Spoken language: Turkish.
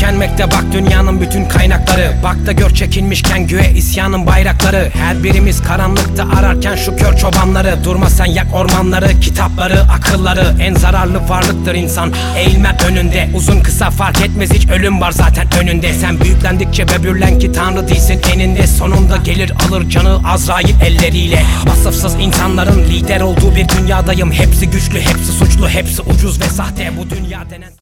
tükenmekte bak dünyanın bütün kaynakları. Bak da gör çekilmişken göğe isyanın bayrakları. Her birimiz karanlıkta ararken şu kör çobanları. Durma sen yak ormanları, kitapları, akılları. En zararlı varlıktır insan, eğilme önünde. Uzun kısa fark etmez, hiç ölüm var zaten önünde. Sen büyüklendikçe böbürlen ki tanrı değilsin eninde. Sonunda gelir alır canı Azrail elleriyle. Vasıfsız insanların lider olduğu bir dünyadayım. Hepsi güçlü, hepsi suçlu, hepsi ucuz ve sahte bu dünya denen